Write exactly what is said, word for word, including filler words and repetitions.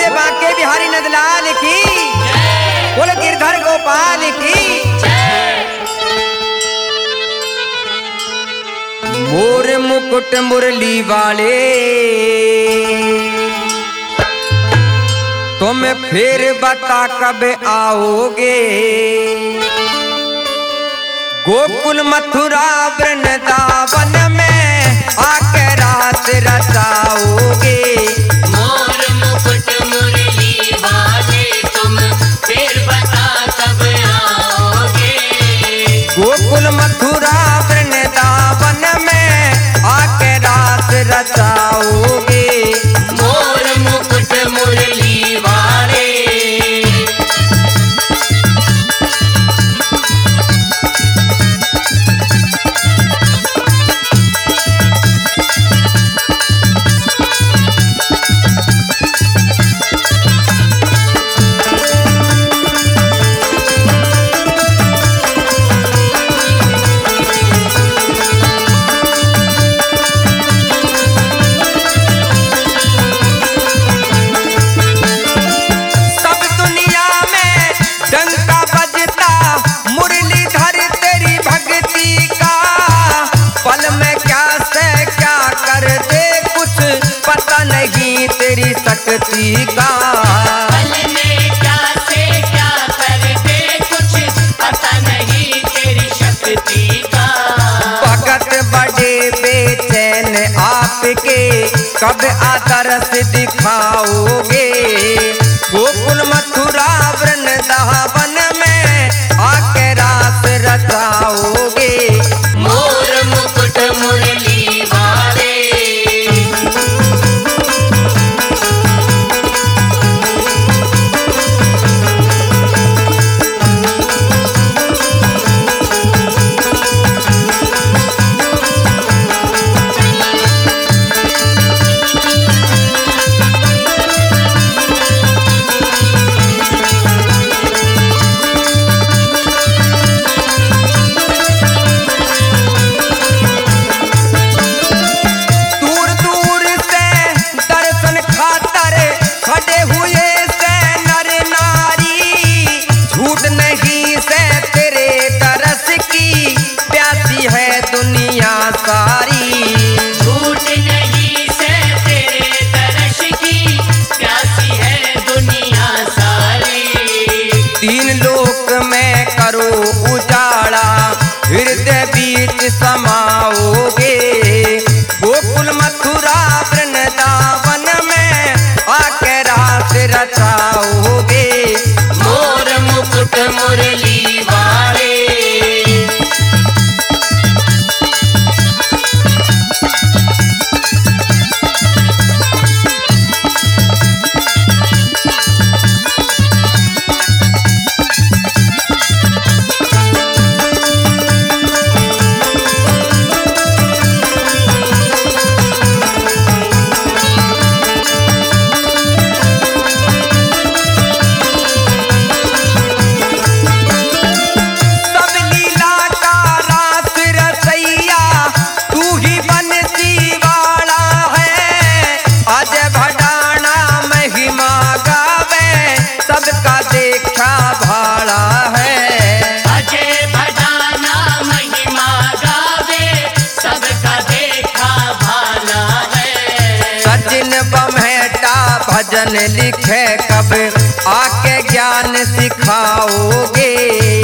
बोले बांके बिहारी नंदलाल की, बोले गिरधर गोपाल की। मोर मुकुट मुरली वाले तुम फिर बता कब आओगे, गोकुल मथुरा वृंदावन में आके रात रचाओगे। मोर मुकुट मुरली वाले तुम फिर बता कब आओगे, गोकुल मथुरा वृंदावन में आके रात रचाओगे। मोर मुकुट मुरली वाले। तेरी शक्ति का पल में क्या से क्या कर दे कुछ पता नहीं तेरी शक्ति का। भगत बड़े बेचैन आपके कब आदर्श दिखाओगे, गोकुल मथुरा वृंदावन में आके रास रचाओगे। मोर मुकुट मुरली वाले। दुनिया सारी झूठ नहीं से तेरे दर्श की प्यासी है दुनिया सारी। तीन लोक में करो उजाड़ा हृदय बीच समाओगे, गोकुल मथुरा वृंदावन में आके रात रचाओगे। मोर मुकुट मुरली वाले। भजन लिखे कब आके ज्ञान सिखाओगे,